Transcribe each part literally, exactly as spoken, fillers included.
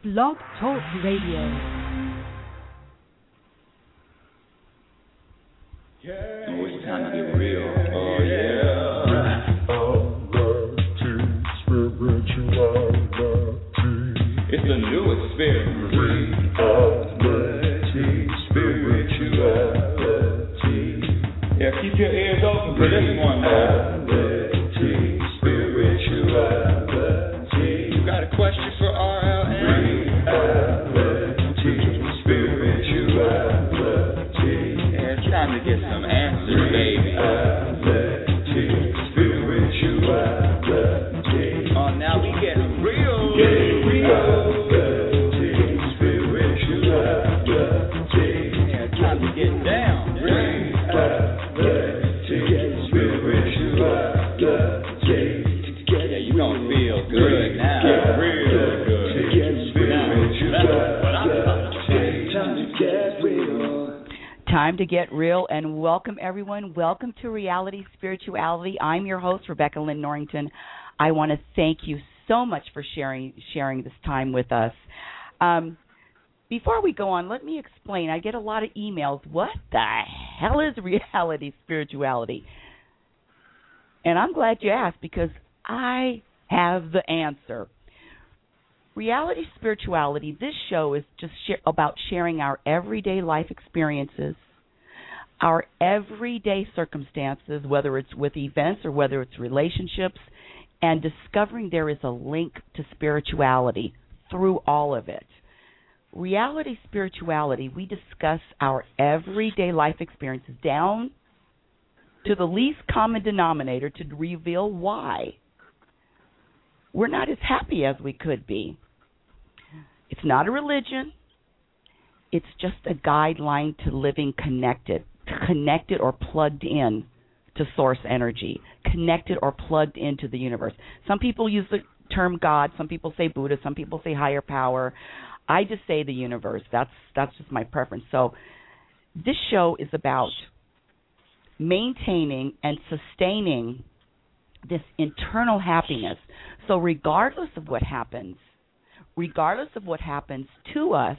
Blog Talk Radio. Oh, it's time to get real. Oh, yeah. It's the new experience. Reality, spirituality. Yeah, keep your ears open for this one, man. Reality, spirituality. You got a question for R L N? Reality, spirituality. Yeah, it's time to get some answers, baby. Reality, spirituality. Oh, now we getting real. Getting real. Get down, yeah, you gonna feel good now, real good. Time to get real, and welcome everyone. Welcome to Reality Spirituality. I'm your host, Rebecca Lynn Norrington. I want to thank you so much for sharing sharing this time with us. Um, Before we go on, let me explain. I get a lot of emails. What the hell is reality spirituality? And I'm glad you asked because I have the answer. Reality spirituality, this show is just sh- about sharing our everyday life experiences, our everyday circumstances, whether it's with events or whether it's relationships, and discovering there is a link to spirituality through all of it. Reality spirituality, we discuss our everyday life experiences down to the least common denominator to reveal why we're not as happy as we could be. It's not a religion. It's just a guideline to living connected, connected or plugged in to source energy, connected or plugged into the universe. Some people use the term God. Some people say Buddha. Some people say higher power. I just say the universe. That's that's just my preference. So this show is about maintaining and sustaining this internal happiness. So regardless of what happens, regardless of what happens to us,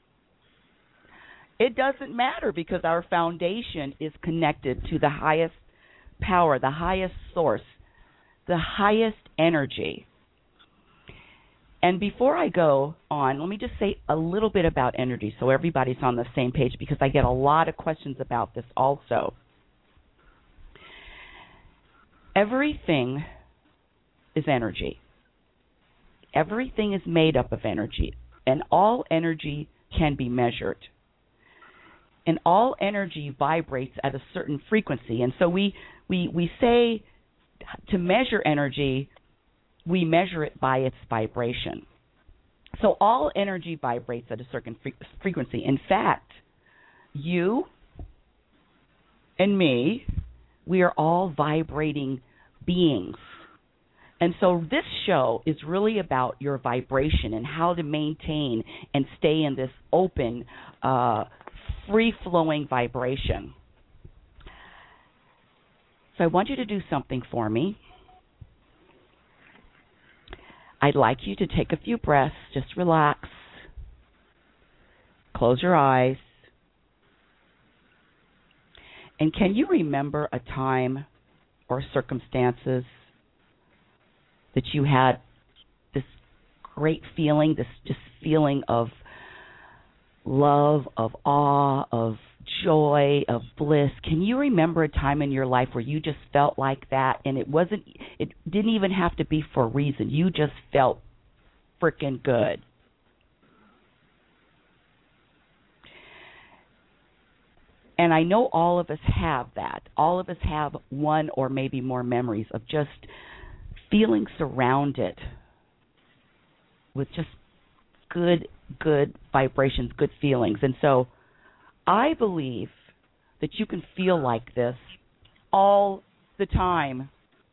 it doesn't matter because our foundation is connected to the highest power, the highest source, the highest energy. And before I go on, let me just say a little bit about energy so everybody's on the same page because I get a lot of questions about this also. Everything is energy. Everything is made up of energy, and all energy can be measured. And all energy vibrates at a certain frequency. And so we, we, we say to measure energy, we measure it by its vibration. So all energy vibrates at a certain fre- frequency. In fact, you and me, we are all vibrating beings. And so this show is really about your vibration and how to maintain and stay in this open, uh, free-flowing vibration. So I want you to do something for me. I'd like you to take a few breaths, just relax, close your eyes, and can you remember a time or circumstances that you had this great feeling, this just feeling of love, of awe, of joy, of bliss? Can you remember a time in your life where you just felt like that, and it wasn't, it didn't even have to be for a reason. You just felt freaking good. And I know all of us have that. All of us have one or maybe more memories of just feeling surrounded with just good, good vibrations, good feelings. And so I believe that you can feel like this all the time.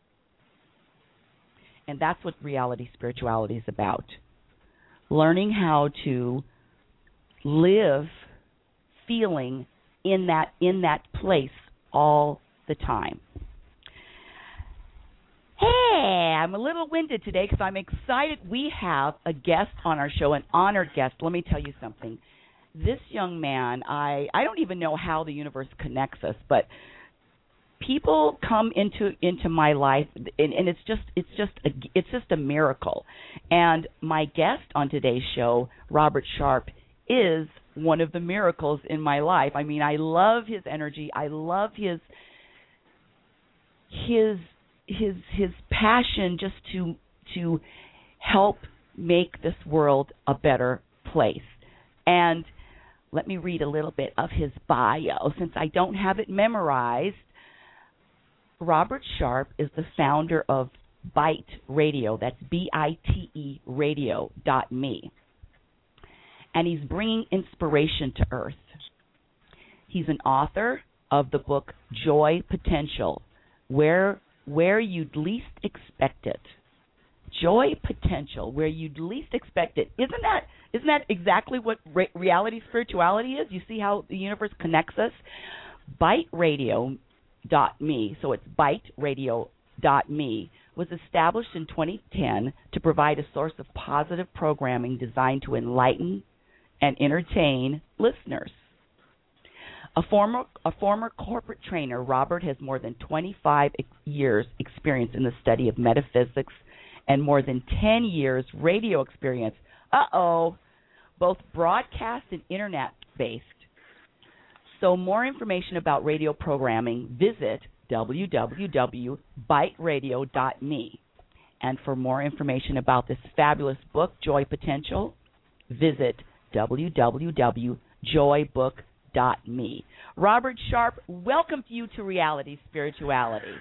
And that's what reality spirituality is about. Learning how to live feeling in that in that place all the time. Hey, I'm a little winded today because I'm excited. We have a guest on our show, an honored guest. Let me tell you something. This young man, I, I don't even know how the universe connects us, but people come into into my life, and, and it's just it's just a, it's just a miracle. And my guest on today's show, Robert Sharp, is one of the miracles in my life. I mean, I love his energy. I love his his his his passion just to to help make this world a better place. And let me read a little bit of his bio since I don't have it memorized. Robert Sharp is the founder of Bite Radio. That's B I T E radio dot me. And he's bringing inspiration to Earth. He's an author of the book Joy Potential, where where you'd least expect it. Joy Potential, where you'd least expect it. Isn't that isn't that exactly what re- reality spirituality is? You see how the universe connects us? Bite Radio dot me, so it's Bite Radio dot me, was established in twenty ten to provide a source of positive programming designed to enlighten and entertain listeners. A former a former corporate trainer, Robert has more than twenty-five ex- years experience in the study of metaphysics and more than ten years radio experience. Uh-oh, both broadcast and internet-based. So more information about radio programming, visit w w w dot bite radio dot me. And for more information about this fabulous book, Joy Potential, visit w w w dot joy book dot me. Robert Sharp, welcome to you to Reality Spirituality.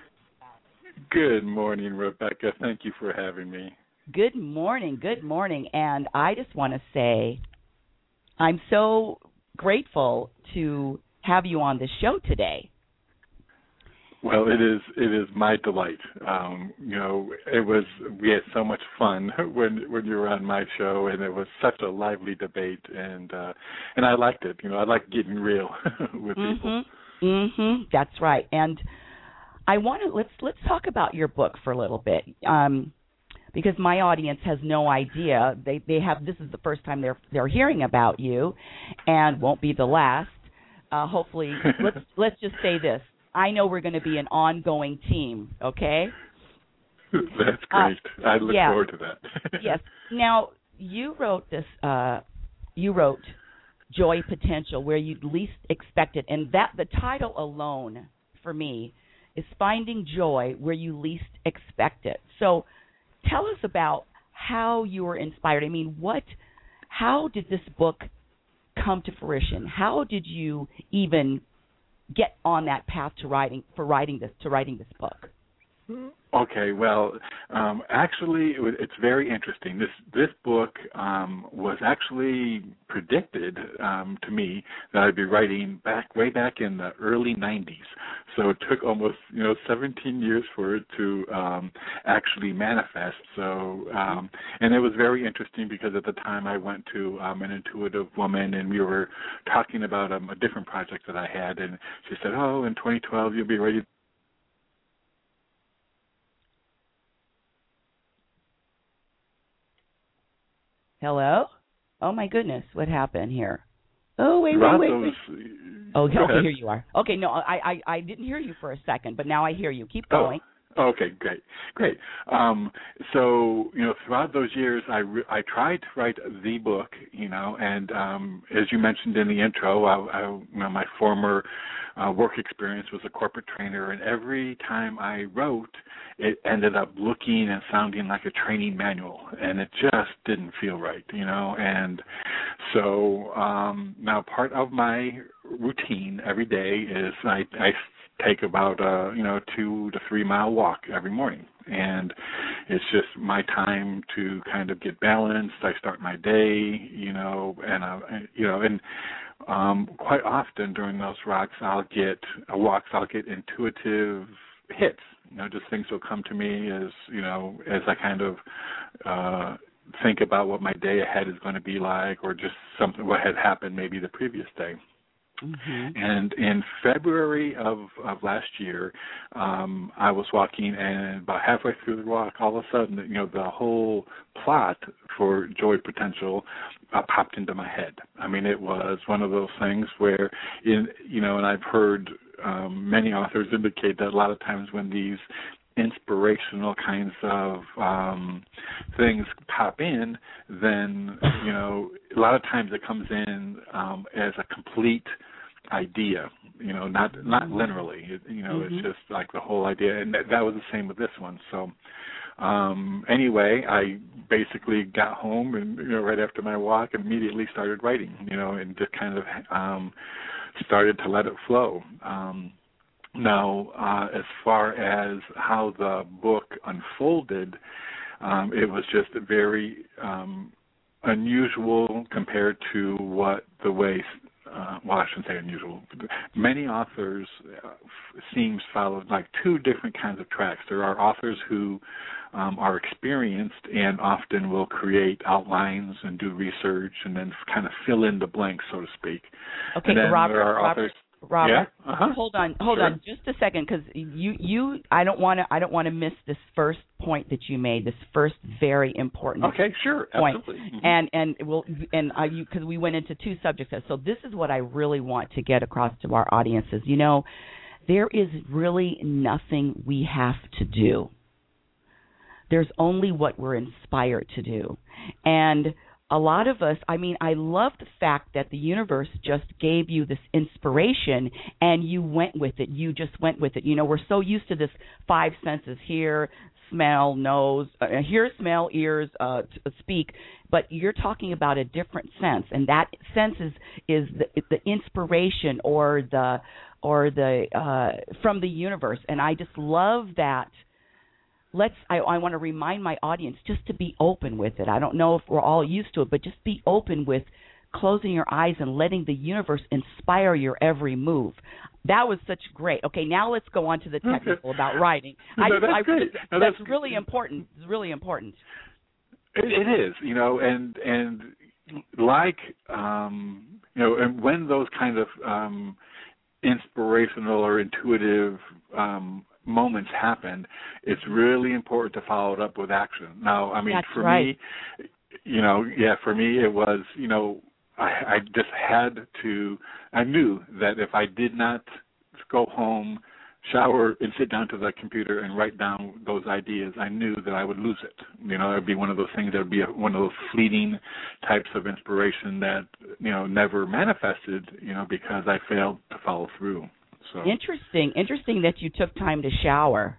Good morning, Rebecca. Thank you for having me. Good morning, good morning. And I just want to say I'm so grateful to have you on the show today. Well, it is it is my delight. Um, you know, it was we had so much fun when when you were on my show, and it was such a lively debate, and uh, and I liked it. You know, I like getting real with mm-hmm. people. Mm-hmm. That's right. And I want to let's let's talk about your book for a little bit, um, because my audience has no idea. They they have this is the first time they're they're hearing about you, and won't be the last. Uh, hopefully, let's let's just say this. I know we're going to be an ongoing team, okay? That's great. Uh, I look yeah. forward to that. Yes. Now, you wrote this, uh, you wrote Joy Potential, where you'd least expect it. And that the title alone, for me, is Finding Joy Where You Least Expect It. So tell us about how you were inspired. I mean, what, how did this book come to fruition? How did you even get on that path to writing for writing this to writing this book? Okay, well, um, actually, it was, it's very interesting. This this book um, was actually predicted um, to me that I'd be writing back way back in the early nineties. So it took almost you know seventeen years for it to um, actually manifest. So um, and it was very interesting because at the time I went to um, an intuitive woman and we were talking about um, a different project that I had, and she said, "Oh, in twenty twelve you'll be ready." Hello? Oh, my goodness. What happened here? Oh, wait, wait, wait, wait. Those, oh, okay, here you are. Okay, no, I, I, I didn't hear you for a second, but now I hear you. Keep going. Oh, okay, great, great. Um, so, you know, throughout those years, I, re- I tried to write the book, you know, and um, as you mentioned in the intro, I, I, you know, my former uh, work experience was a corporate trainer, and every time I wrote, it ended up looking and sounding like a training manual, and it just didn't feel right, you know. And so um, now part of my routine every day is I, I take about a you know two to three mile walk every morning, and it's just my time to kind of get balanced. I start my day, you know, and uh, you know, and um, quite often during those walks, I'll get uh, walks. I'll get intuitive hits. You know, just things will come to me as you know as I kind of uh, think about what my day ahead is going to be like, or just something what had happened maybe the previous day. Mm-hmm. And in February of, of last year, um, I was walking, and about halfway through the walk, all of a sudden, you know, the whole plot for Joy Potential uh, popped into my head. I mean, it was one of those things where, in, you know, and I've heard um, many authors indicate that a lot of times when these inspirational kinds of um, things pop in, then, you know, a lot of times it comes in um, as a complete idea, you know, not not literally, it, you know, mm-hmm. It's just like the whole idea, and that, that was the same with this one. So um, anyway, I basically got home and, you know, right after my walk, immediately started writing, you know, and just kind of um, started to let it flow. Um, Now, uh, as far as how the book unfolded, um, it was just very um, unusual compared to what the way, uh, well, I shouldn't say unusual. Many authors uh, seems follow like two different kinds of tracks. There are authors who um, are experienced and often will create outlines and do research and then kind of fill in the blanks, so to speak. Okay, and then Robert, there are Robert. authors. Robert, yeah? uh-huh. hold on, hold sure. on, just a second, because you, you, I don't want to, I don't want to miss this first point that you made. This first very important. Okay, sure, point. absolutely. Mm-hmm. And and we'll and I, you, because we went into two subjects. So this is what I really want to get across to our audiences. You know, there is really nothing we have to do. There's only what we're inspired to do, and a lot of us, I mean, I love the fact that the universe just gave you this inspiration and you went with it. You just went with it. You know, we're so used to this five senses: hear, smell, nose, uh, hear, smell, ears, uh, speak. But you're talking about a different sense, and that sense is is the, the inspiration or the or the uh, from the universe. And I just love that. Let's. I, I want to remind my audience just to be open with it. I don't know if we're all used to it, but just be open with closing your eyes and letting the universe inspire your every move. That was such great. Okay, now let's go on to the technical about writing. No, I, that's I, great. No, that's, that's really important. It's really important. It, it is, you know, and and like um, you know, and when those kind of um, inspirational or intuitive um, moments happen, it's really important to follow it up with action. Now, I mean, That's for right. me, you know, yeah, for me it was, you know, I, I just had to, I knew that if I did not go home, shower, and sit down to the computer and write down those ideas, I knew that I would lose it. You know, it would be one of those things that would be a, one of those fleeting types of inspiration that, you know, never manifested, you know, because I failed to follow through. So. Interesting. Interesting that you took time to shower.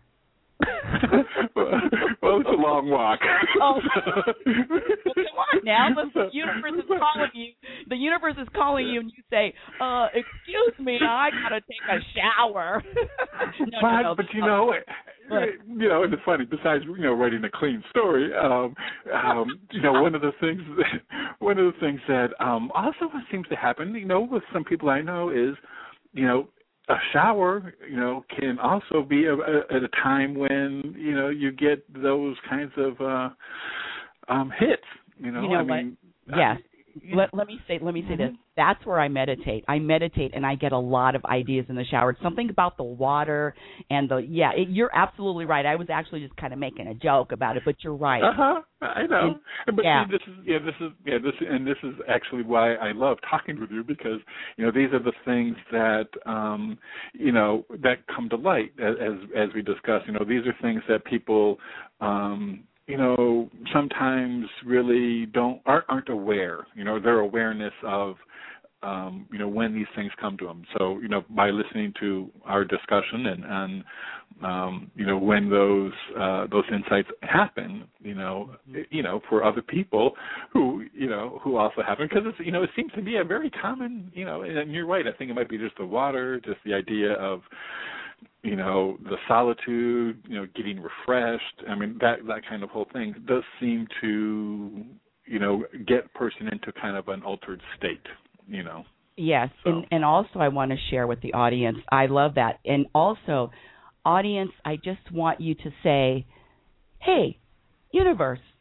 well, well, it's a long walk. Oh, well, come on now. The universe is calling you. The universe is calling you, and you say, uh, excuse me, I got to take a shower. no, but, no, no. but, you know, you know, and it's funny, besides, you know, writing a clean story, um, um, you know, one of the things, one of the things that um, also seems to happen, you know, with some people I know is, you know, a shower, you know, can also be a, a, at a time when, you know, you get those kinds of uh, um, hits. You know, you know I what? mean, yes. I, let, let me say let me say mm-hmm. this. That's where I meditate. I meditate and I get a lot of ideas in the shower. It's something about the water and the yeah. It, you're absolutely right. I was actually just kind of making a joke about it, but you're right. Uh huh. I know. And, but yeah. see, this is yeah, this is yeah, this and this is actually why I love talking with you, because you know these are the things that um, you know that come to light as as we discuss. You know, these are things that people. Um, you know, sometimes really don't aren't, aren't aware. You know, their awareness of, um, you know, when these things come to them. So, you know, by listening to our discussion and, and um, you know, when those uh, those insights happen, you know, you know, for other people who, you know, who also happen, because it's, you know, it seems to be a very common, you know, and you're right. I think it might be just the water, just the idea of, you know, the solitude, you know, getting refreshed. I mean, that that kind of whole thing does seem to, you know, get a person into kind of an altered state, you know. Yes, so. and, and also I want to share with the audience, I love that. And also, audience, I just want you to say, hey, universe,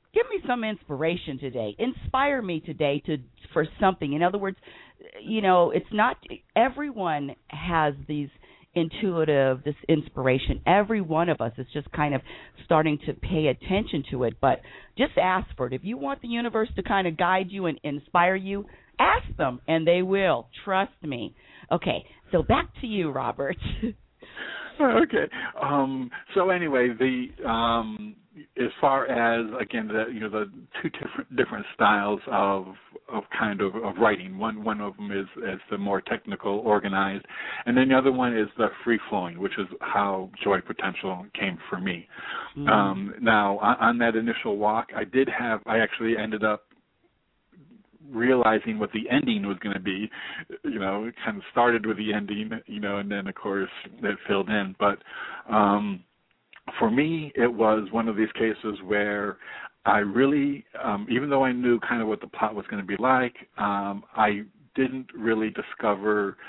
give me some inspiration today. Inspire me today to for something. In other words, you know, it's not everyone has these intuitive, this inspiration. Every one of us is just kind of starting to pay attention to it. But just ask for it. If you want the universe to kind of guide you and inspire you, ask them, and they will. Trust me. Okay, so back to you, Robert. Okay. Um, so anyway, the um, as far as again, the you know the two different different styles of of kind of, of writing. One one of them is is the more technical, organized, and then the other one is the free flowing, which is how Joy Potential came for me. Mm. Um, now, on, on that initial walk, I did have I actually ended up realizing what the ending was going to be. You know, it kind of started with the ending, you know, and then of course it filled in. But um, for me, it was one of these cases where I really, um, even though I knew kind of what the plot was going to be like, um, I didn't really discover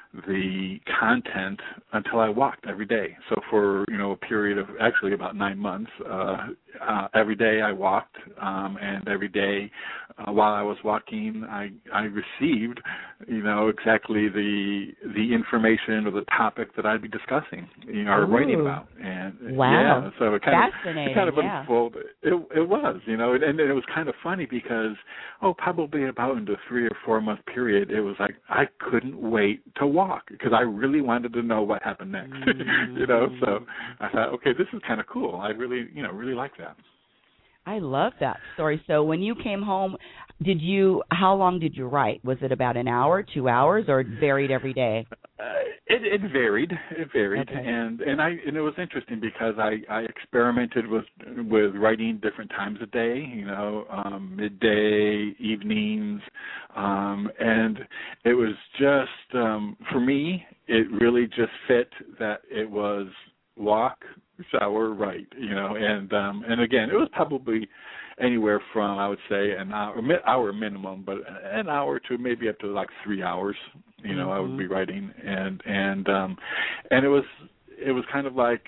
the content until I walked every day. So for, you know, a period of actually about nine months, uh, uh, every day I walked, um, and every day uh, while I was walking, I, I received, you know, exactly the the information or the topic that I'd be discussing, you know, or Ooh. writing about. And wow. yeah, so it kind Fascinating. of it kind of yeah. unfolded. It, it was, you know, and, and it was kind of funny because, oh, probably about in the three or four month period, it was like I couldn't wait to walk because I really wanted to know what happened next, mm-hmm. you know. So I thought, okay, this is kind of cool. I really, you know, really like that. I love that story. So when you came home, did you? How long did you write? Was it about an hour, two hours, or it varied every day? Uh, it, it varied. It varied, okay. and and I and it was interesting because I, I experimented with with writing different times of day. You know, um, midday, evenings, um, and it was just um, for me. It really just fit that it was walk, shower, write. You know, and um, and again, it was probably anywhere from, I would say, an hour, hour minimum, but an hour to maybe up to like three hours. You know, mm-hmm. I would be writing, and and um, and it was it was kind of like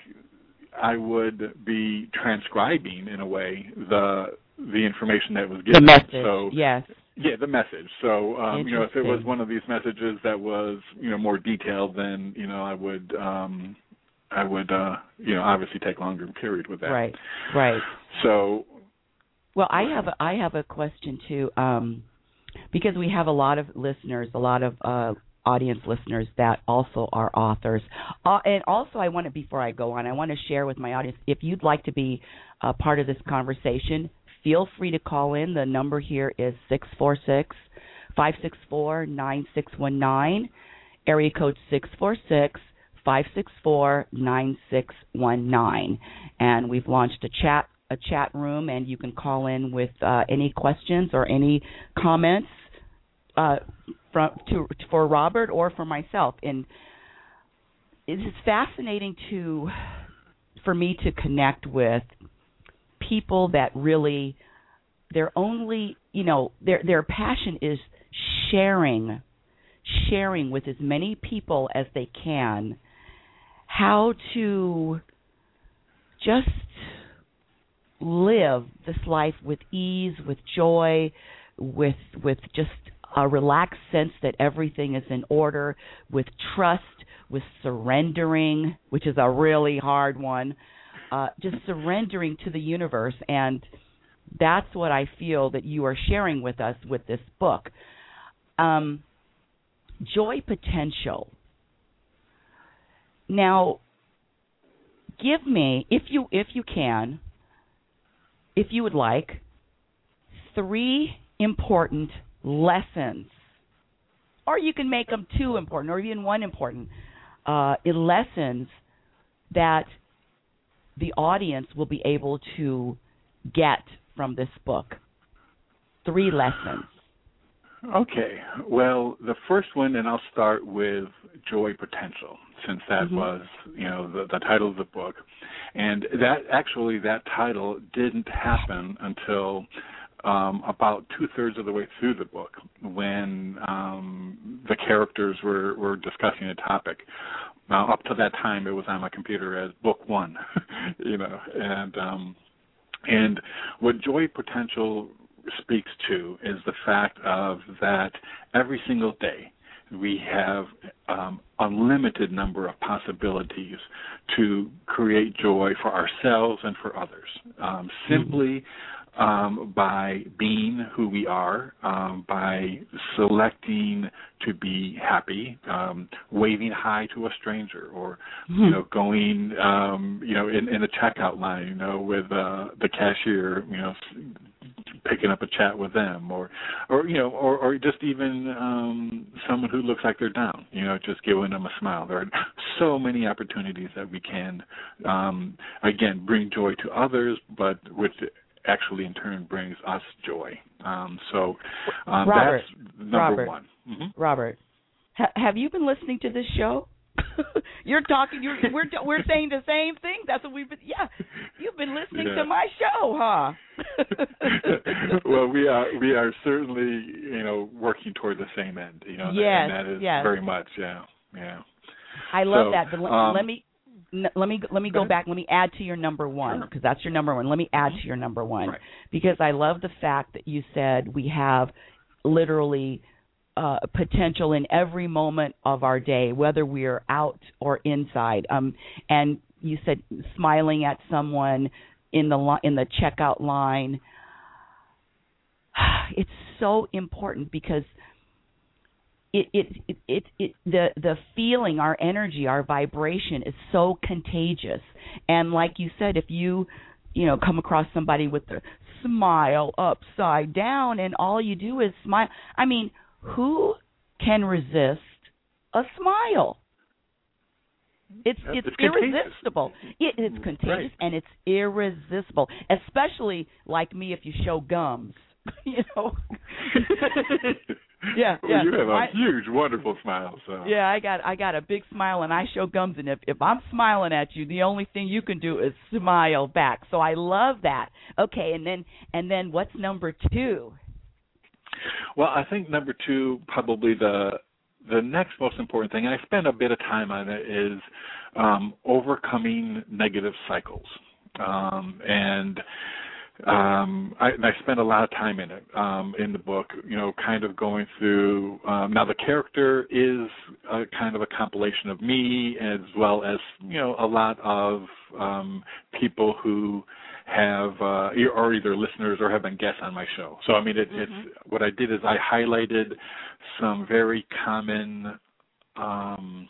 I would be transcribing in a way the the information that was given. The message, so, yes. Yeah, the message. So, um, you know, if it was one of these messages that was, you know, more detailed, then, you know, I would, um, I would, uh, you know, obviously take longer period with that. Right, right. So. Well, I have a, I have a question too, um, because we have a lot of listeners, a lot of uh, audience listeners that also are authors, uh, and also I want to, before I go on, I want to share with my audience, if you'd like to be a part of this conversation, feel free to call in. The number here is six four six, five six four, nine six one nine, area code six four six, five six four, nine six one nine, and we've launched a chat a chat room, and you can call in with uh, any questions or any comments uh, from to for Robert or for myself. And it is fascinating to for me to connect with people that really their only you know their their passion is sharing sharing with as many people as they can how to just live this life with ease, with joy, with with just a relaxed sense that everything is in order, with trust, with surrendering, which is a really hard one, uh, just surrendering to the universe. And that's what I feel that you are sharing with us with this book. Um, Joy Potential. Now, give me, if you if you can, if you would like, three important lessons, or you can make them two important, or even one important, uh, lessons that the audience will be able to get from this book. Three lessons. Okay. Well, the first one, and I'll start with Joy Potential, since that mm-hmm. was, you know, the, the title of the book. And that actually, that title didn't happen until um, about two-thirds of the way through the book, when um, the characters were, were discussing a topic. Now, up to that time, it was on my computer as book one, you know, and um, And what joy potential speaks to is the fact of that every single day we have um, unlimited number of possibilities to create joy for ourselves and for others. Um, simply um, by being who we are, um, by selecting to be happy, um, waving hi to a stranger, or mm-hmm. you know, going, um, you know, in, in a checkout line, you know, with uh, the cashier, you know, picking up a chat with them, or, or you know, or, or just even um, someone who looks like they're down, you know, just giving them a smile. There are so many opportunities that we can, um, again, bring joy to others, but which actually in turn brings us joy. Um, so um, Robert, that's number Robert, one. Mm-hmm. Robert, ha- have you been listening to this show? You're talking. You're, we're we're saying the same thing. That's what we've been. Yeah, you've been listening yeah. to my show, huh? Well, we are we are certainly you know working toward the same end. You know, yes, and that is yes. very much. Yeah, yeah. I love so, that. But let, um, let me let me let me go, go back. Let me add to your number one because sure. that's your number one. Let me add to your number one right. because I love the fact that you said we have literally. Uh, potential in every moment of our day, whether we're out or inside. Um, and you said smiling at someone in the li- in the checkout line. It's so important because it it, it it it the the feeling, our energy, our vibration is so contagious. And like you said, if you you know come across somebody with the smile upside down, and all you do is smile, I mean. Who can resist a smile? It's it's, it's irresistible. It, it's contagious right. and it's irresistible. Especially like me, if you show gums, you know. yeah, well, yeah. You have a I, huge, wonderful smile. So. Yeah, I got I got a big smile and I show gums, and if if I'm smiling at you, the only thing you can do is smile back. So I love that. Okay, and then and then what's number two? Well, I think number two, probably the the next most important thing, and I spend a bit of time on it, is um, overcoming negative cycles. Um, and um, I, and I spend a lot of time in it, um, in the book, you know, kind of going through, um, now the character is a kind of a compilation of me as well as, you know, a lot of um, people who have uh, or either listeners or have been guests on my show. So I mean, it, mm-hmm. it's what I did is I highlighted some very common um,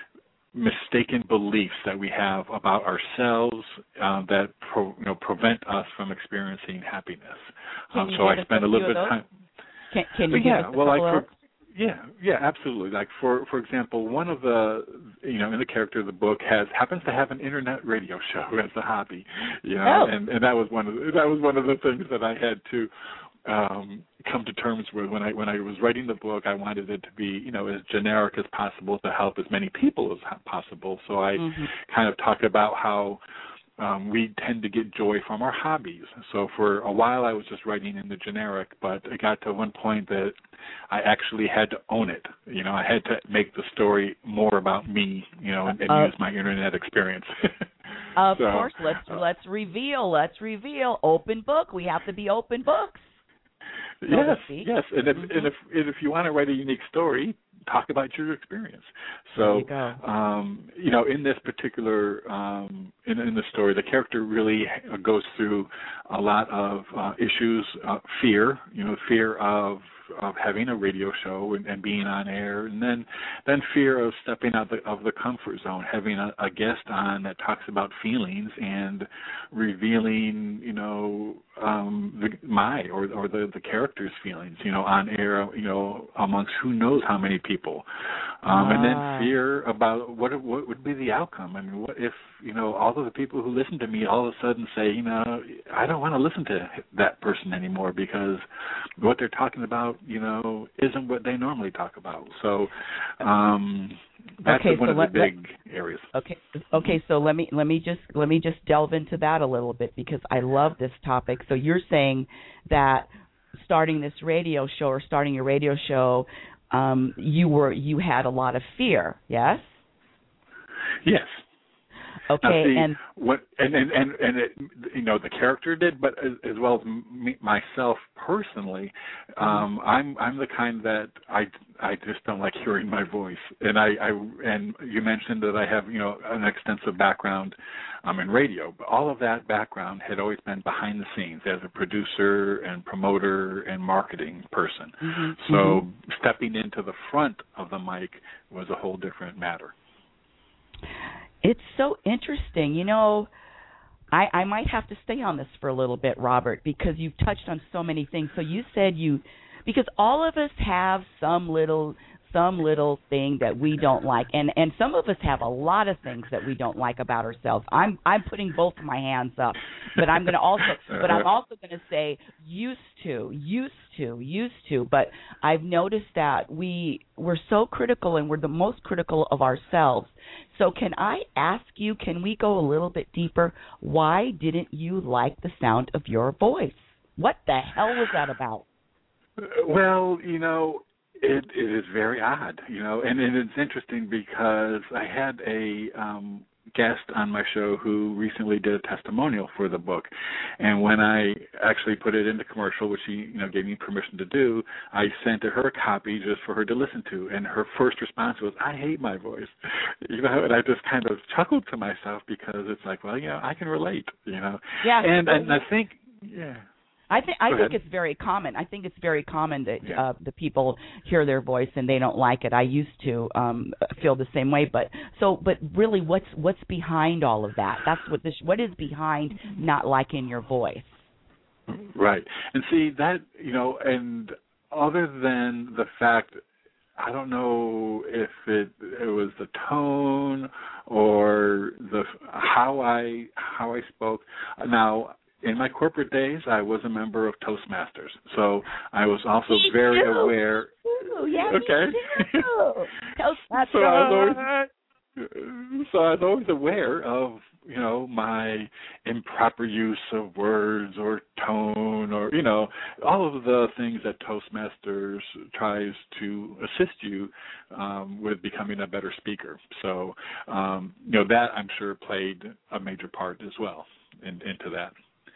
mistaken beliefs that we have about ourselves uh, that pro, you know prevent us from experiencing happiness. Um, so I spent a little bit of time. Can, can you yeah, give us a well, like couple for, Yeah, yeah, absolutely. Like for for example, one of the you know in the character of the book has happens to have an internet radio show as a hobby, you know, oh. and and that was one of the, that was one of the things that I had to um, come to terms with when I when I was writing the book. I wanted it to be you know as generic as possible to help as many people as possible. So I mm-hmm. kind of talked about how. Um, we tend to get joy from our hobbies. So for a while I was just writing in the generic, but it got to one point that I actually had to own it. You know, I had to make the story more about me, you know, and, and uh, use my internet experience. Of so, course, let's uh, let's reveal, let's reveal. Open book. We have to be open books. So yes, yes. And if, mm-hmm. and if and if you want to write a unique story, talk about your experience. So, you, um, you know, in this particular, um, in, in the story, the character really goes through a lot of uh, issues, uh, fear, you know, fear of of having a radio show and, and being on air, and then then fear of stepping out the, of the comfort zone, having a, a guest on that talks about feelings and revealing, you know, um, the, my or or the, the character's feelings, you know, on air, you know, amongst who knows how many people, um, ah. and then fear about what what would be the outcome. I mean, what if you know all of the people who listen to me all of a sudden say, you know, I don't want to listen to that person anymore because what they're talking about, you know, isn't what they normally talk about. So um, that's okay, one so of let, the big let, areas. Okay, okay. So let me let me just let me just delve into that a little bit because I love this topic. So you're saying that starting this radio show or starting your radio show, um, you were you had a lot of fear, yes? Yes. Okay, see, and what and and and, and it, you know, the character did, but as, as well as me, myself personally, um, mm-hmm. I'm I'm the kind that I I just don't like hearing my voice, and I, I and you mentioned that I have, you know, an extensive background um, in radio, but all of that background had always been behind the scenes as a producer and promoter and marketing person. Mm-hmm. So mm-hmm. stepping into the front of the mic was a whole different matter. It's so interesting. You know, I, I might have to stay on this for a little bit, Robert, because you've touched on so many things. So you said you, because all of us have some little some little thing that we don't like, and and some of us have a lot of things that we don't like about ourselves. I'm I'm putting both of my hands up, but I'm going to also, but I'm also going to say used to, used to, used to. But I've noticed that we we're so critical, and we're the most critical of ourselves. So can I ask you? Can we go a little bit deeper? Why didn't you like the sound of your voice? What the hell was that about? Well, you know, it, it is very odd, you know, and, and it's interesting because I had a um, guest on my show who recently did a testimonial for the book, and when I actually put it into commercial, which she, you know, gave me permission to do, I sent her a copy just for her to listen to, and her first response was, "I hate my voice," you know, and I just kind of chuckled to myself because it's like, well, you know, I can relate, you know, yeah, and and I think, yeah. I think I Go think ahead. it's very common. I think it's very common that yeah. uh, the people hear their voice and they don't like it. I used to um, feel the same way, but so but really, what's what's behind all of that? That's what this. What is behind not liking your voice? Right, and see that, you know, and other than the fact, I don't know if it it was the tone or the how I how I spoke. Now, in my corporate days, I was a member of Toastmasters, so I was also me very too. aware. Ooh, yeah, okay. Me too. Toastmasters. so I was always, so I was always aware of, you know, my improper use of words or tone or, you know, all of the things that Toastmasters tries to assist you um, with becoming a better speaker. So, um, you know, that I'm sure played a major part as well in, into that.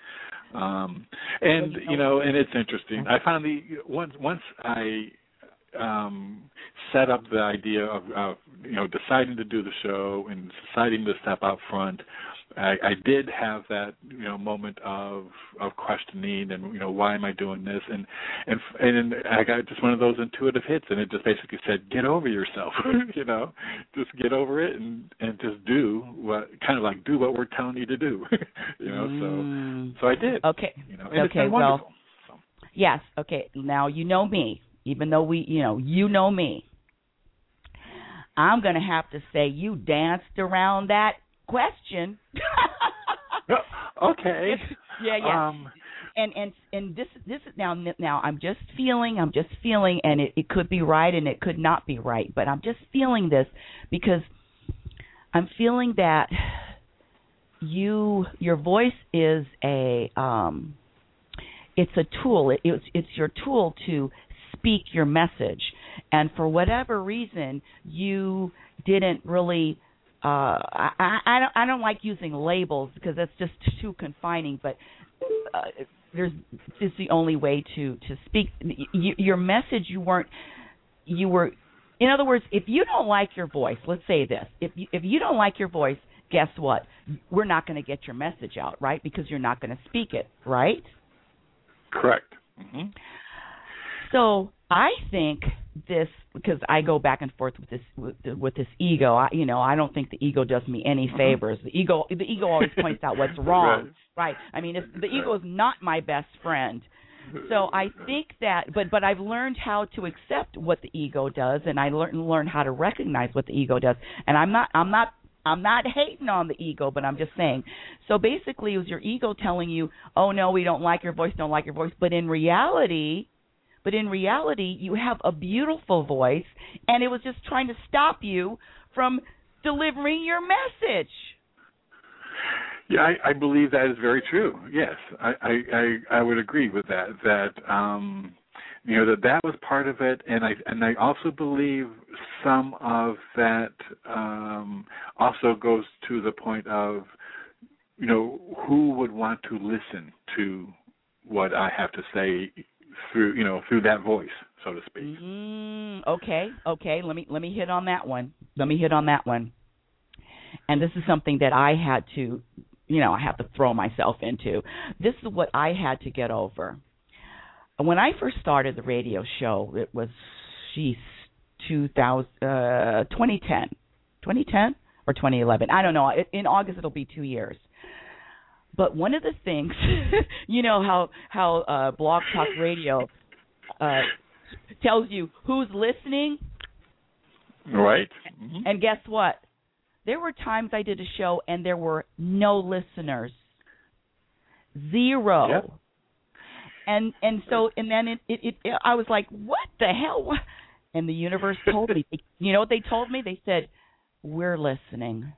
Um, and, you know, and it's interesting. I found the once once I um, set up the idea of, of, you know, deciding to do the show and deciding to step out front, I, I did have that, you know, moment of of questioning and, you know, why am I doing this? And and and I got just one of those intuitive hits, and it just basically said, get over yourself, you know, just get over it and, and just do what, kind of like do what we're telling you to do, you know. Mm. So so I did. Okay. You know, and okay. it's been wonderful. Well, so. Yes. Okay. Now you know me. Even though we, you know, you know me. I'm going to have to say you danced around that question. okay. Yeah, yeah. Um, and and and this this is now now I'm just feeling I'm just feeling, and it, it could be right and it could not be right, but I'm just feeling this because I'm feeling that you your voice is a um it's a tool. It, it's it's your tool to speak your message, and for whatever reason you didn't really uh I, I, I don't I don't like using labels because that's just too confining, but uh, there's it's the only way to to speak y- your message. You weren't you were in other words, if you don't like your voice, let's say this, if you, if you don't like your voice, guess what, we're not going to get your message out, right? Because you're not going to speak it, right? Correct. Mm-hmm. So I think this, because I go back and forth with this with, with this ego. I, you know, I don't think the ego does me any favors. The ego, the ego always points out what's wrong, right? right? I mean, it's, the ego is not my best friend. So I think that, but but I've learned how to accept what the ego does, and I learn learn how to recognize what the ego does. And I'm not I'm not I'm not hating on the ego, but I'm just saying. So basically, it was your ego telling you, "Oh no, we don't like your voice, don't like your voice." But in reality. But in reality, you have a beautiful voice, and it was just trying to stop you from delivering your message. Yeah, I, I believe that is very true. Yes, I, I, I, I would agree with that. That um, you know, that that was part of it, and I and I also believe some of that um, also goes to the point of, you know, who would want to listen to what I have to say through, you know, through that voice, so to speak. Mm, okay, okay. Let me let me hit on that one. Let me hit on that one. And this is something that I had to, you know, I have to throw myself into. This is what I had to get over. When I first started the radio show, it was, geez, two thousand, uh, twenty ten, twenty ten or twenty eleven. I don't know. In August, it'll be two years. But one of the things, you know how how uh, Blog Talk Radio uh, tells you who's listening, right? Mm-hmm. And guess what? There were times I did a show and there were no listeners, zero. Yep. And and so and then it, it, it I was like, what the hell? What? And the universe told me. You know what they told me? They said, we're listening.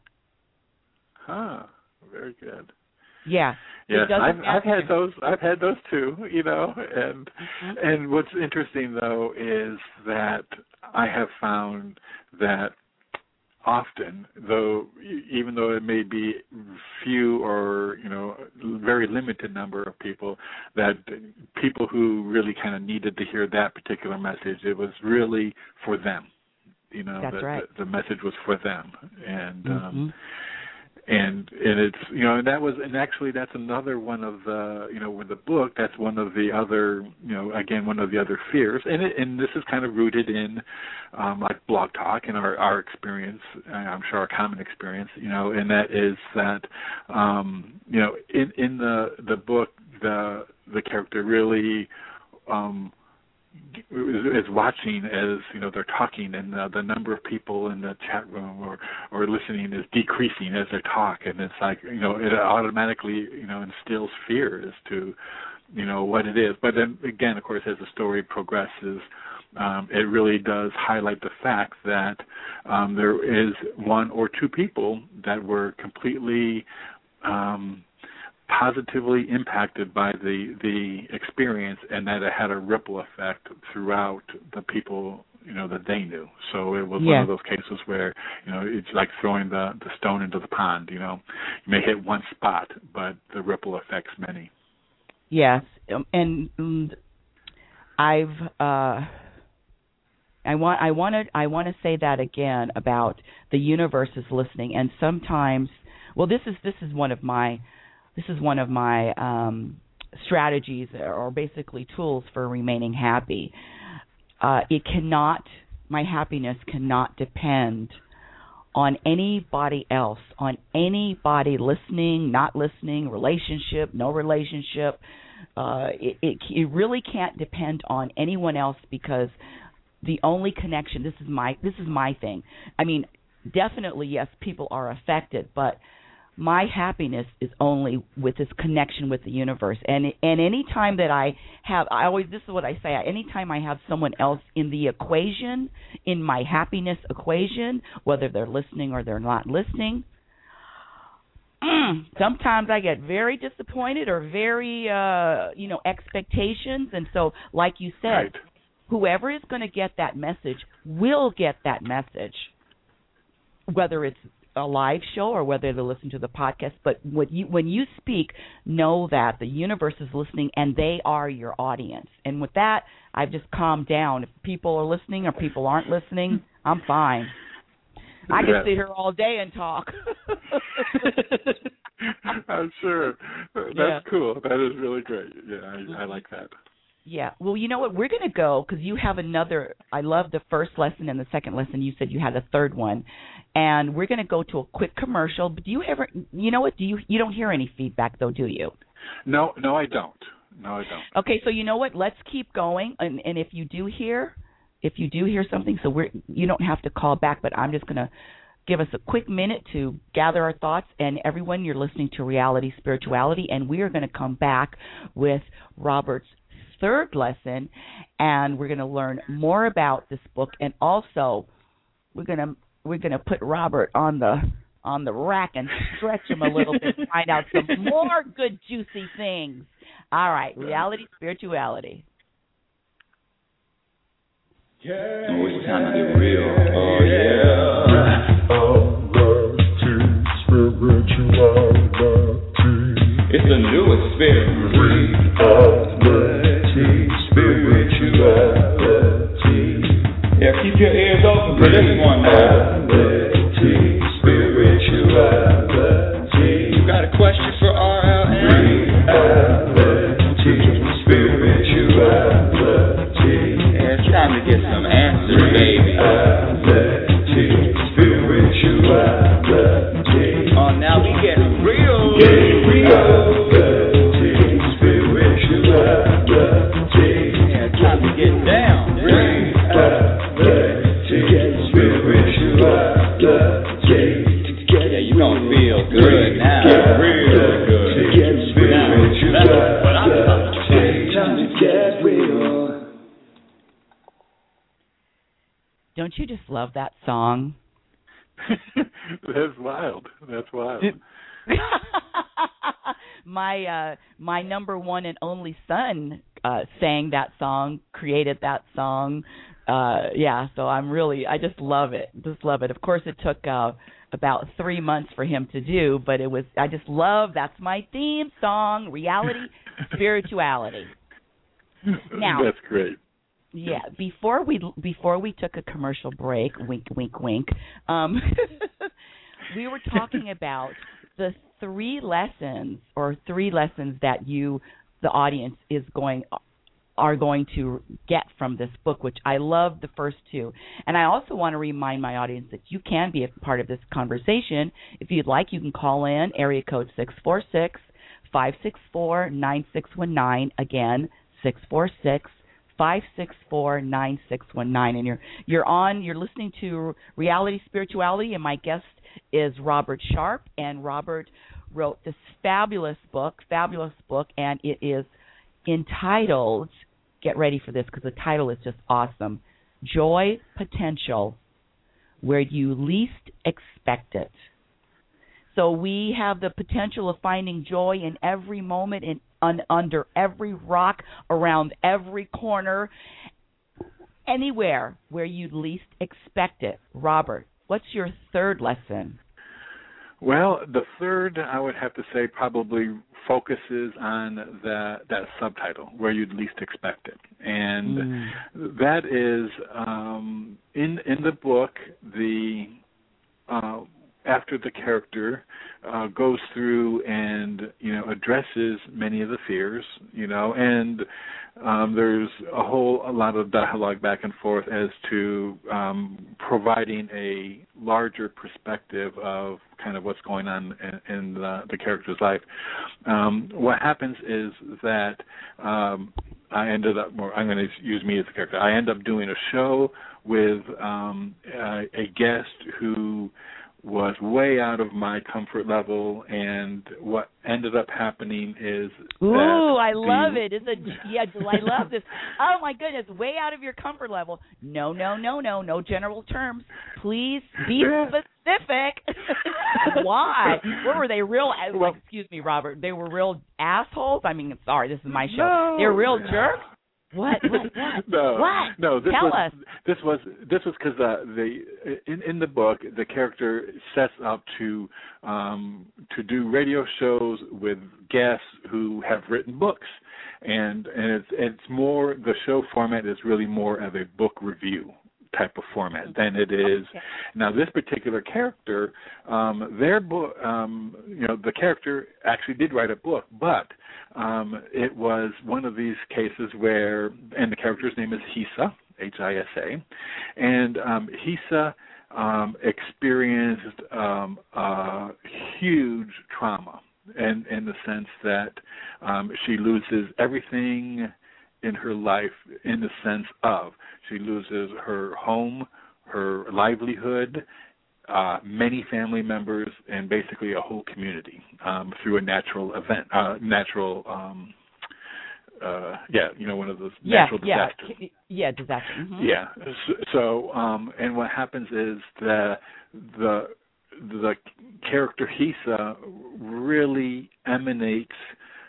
Huh. Very good. Yeah. Yeah. I've I've had those. I've had those too. You know, and mm-hmm. and what's interesting though is that I have found that often, though, even though it may be few or, you know, very limited number of people, that people who really kind of needed to hear that particular message, it was really for them. You know, That's the, right. the, the message was for them, and mm-hmm. um, and and it's, you know, and that was, and actually that's another one of the, you know, with the book, that's one of the other, you know, again, one of the other fears, and it, and this is kind of rooted in um, like Blog Talk and our, our experience, I'm sure our common experience, you know, and that is that, um, you know, in, in the the book, the the character really um, is watching as, you know, they're talking, and the, the number of people in the chat room or, or listening is decreasing as they talk, and it's like, you know, it automatically, you know, instills fear as to, you know, what it is. But then again, of course, as the story progresses, um, it really does highlight the fact that um, there is one or two people that were completely um, positively impacted by the the experience, and that it had a ripple effect throughout the people, you know, that they knew. So it was yeah. one of those cases where, you know, it's like throwing the, the stone into the pond. You know, you may hit one spot, but the ripple affects many. Yes, um, and um, I've uh, I want I want to I want to say that again about the universe is listening, and sometimes, well, this is this is one of my This is one of my um, strategies, or basically tools for remaining happy. Uh, it cannot, my happiness cannot depend on anybody else, on anybody listening, not listening, relationship, no relationship. Uh, it, it, it really can't depend on anyone else, because the only connection, this is my this is my thing. I mean, definitely, yes, people are affected, but my happiness is only with this connection with the universe. And and any time that I have, I always, this is what I say, any time I have someone else in the equation, in my happiness equation, whether they're listening or they're not listening, mm, sometimes I get very disappointed or very, uh, you know, expectations. And so, like you said, Right. whoever is going to get that message will get that message, whether it's a live show or whether they listen to the podcast. But when you when you speak, know that the universe is listening and they are your audience. And with that, I've just calmed down. If people are listening or people aren't listening, I'm fine. I can Yeah. sit here all day and talk. I'm sure. That's Yeah. cool. That is really great. Yeah, I, I like that. Yeah. Well, you know what? We're going to go, because you have another. I love the first lesson and the second lesson. You said you had a third one, and we're going to go to a quick commercial. But do you ever? You know what? Do you? You don't hear any feedback though, do you? No, no, I don't. No, I don't. Okay. So you know what? Let's keep going. And, and if you do hear, if you do hear something, so we're you don't have to call back. But I'm just going to give us a quick minute to gather our thoughts. And everyone, you're listening to Reality Spirituality, and we are going to come back with Robert's third lesson, and we're going to learn more about this book, and also we're going to we're going to put Robert on the on the rack and stretch him a little bit to find out some more good juicy things. All right, Reality Spirituality. Oh, it's time to get real. Oh, yeah. It's the new experience. Reality, spirituality. Yeah, keep your ears open for this one now. Reality, spirituality. You got a question for R L M? Reality, spirituality. Yeah, it's time to get some answers, baby. Reality, spirituality. Oh, now we getting real. Getting real. Good now, real good. Now, that's what I'm talking about. Time to get real. Don't you just love that song? That's wild. That's wild. my uh, my number one and only son uh, sang that song, created that song. Uh, yeah, so I'm really, I just love it. Just love it. Of course, it took uh, about three months for him to do, but it was, I just love, that's my theme song, reality, spirituality. Now, that's great. Yeah, before we before we took a commercial break, wink, wink, wink, um, we were talking about the three lessons or three lessons that you, the audience, is going are going to get from this book, which I love the first two. And I also want to remind my audience that you can be a part of this conversation. If you'd like, you can call in area code six four six, five six four, nine six one nine. Again, six four six, five six four, nine six one nine. And you're you're on, you're listening to Reality Spirituality, and my guest is Robert Sharp. And Robert wrote this fabulous book, fabulous book, and it is entitled, get ready for this because the title is just awesome, Joy Potential, Where You Least Expect It. So we have the potential of finding joy in every moment, in un, under every rock, around every corner, anywhere where you least expect it. Robert, what's your third lesson? Well, the third, I would have to say, probably focuses on the, that subtitle, where you'd least expect it. And mm. that is, um, in in the book, the uh, after the character uh, goes through and, you know, addresses many of the fears, you know, and um, there's a whole a lot of dialogue back and forth as to um, providing a larger perspective of kind of what's going on in, in the, the character's life. Um, what happens is that um, I ended up, or I'm going to use me as a character, I end up doing a show with um, a, a guest who was way out of my comfort level, and what ended up happening is Ooh, that I the, love it. It's a, yeah, I love this. Oh, my goodness, way out of your comfort level. No, no, no, no, no general terms. Please be yeah. specific. Why? What were they real, well, like, excuse me, Robert, they were real assholes? I mean, sorry, this is my show. No. They were real jerks? What? What? What? No, what? no. This Tell was, us. This was this was because uh, the in in the book the character sets up to um, to do radio shows with guests who have written books, and and it's it's more, the show format is really more of a book review type of format than it is. Okay. Now, this particular character, um, their book, um, you know, the character actually did write a book, but um, it was one of these cases where, and the character's name is Hisa, H I S A, and um, Hisa um, experienced um, a huge trauma, in, in the sense that um, she loses everything in her life, in the sense of she loses her home, her livelihood, uh, many family members, and basically a whole community um, through a natural event, uh, natural, um, uh, yeah, you know, one of those yeah, natural yeah. disasters. Yeah, disaster. Mm-hmm. Yeah. So, um, and what happens is the the the character Hisa really emanates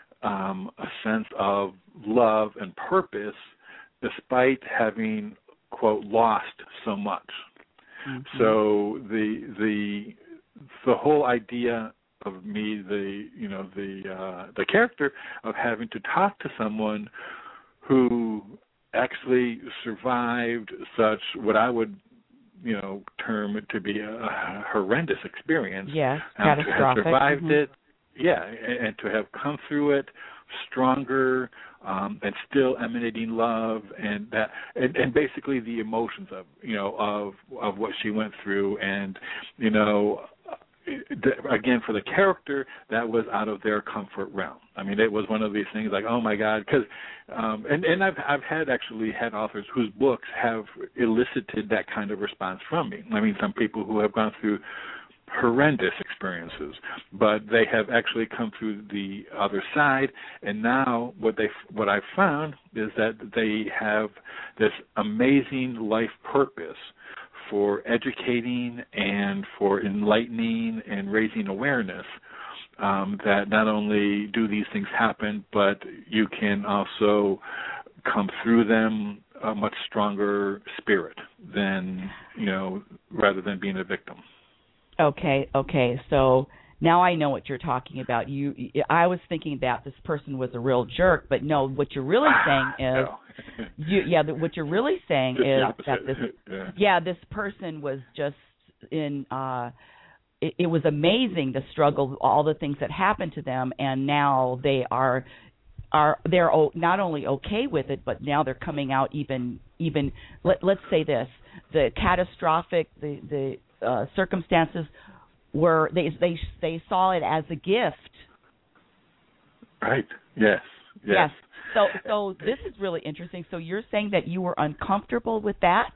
um, a sense of love and purpose, despite having quote, lost so much. Mm-hmm. So the the the whole idea of me, the you know the uh, the character of having to talk to someone who actually survived such what I would you know term it to be a, a horrendous experience. Yes, um, catastrophic. To have survived mm-hmm. it, yeah, and, and to have come through it stronger um, and still emanating love, and that, and, and basically the emotions of you know of of what she went through, and you know. Again, for the character, that was out of their comfort realm. I mean, it was one of these things like, oh my God, because, um, and and I've I've had actually had authors whose books have elicited that kind of response from me. I mean, some people who have gone through horrendous experiences, but they have actually come through the other side, and now what they what I've found is that they have this amazing life purpose for educating and for enlightening and raising awareness um, that not only do these things happen, but you can also come through them a much stronger spirit than, you know, rather than being a victim. Okay, okay. So now I know what you're talking about. You, I was thinking that this person was a real jerk, but no, what you're really saying is, no. you, yeah, what you're really saying just is that this, yeah. yeah, this person was just in. Uh, it, it was amazing the struggle, all the things that happened to them, and now they are, are they're not only okay with it, but now they're coming out even, even. Let, let's say this: the catastrophic, the the uh, circumstances. Were they they they saw it as a gift. Right. Yes. Yes. Yes. So so this is really interesting. So you're saying that you were uncomfortable with that?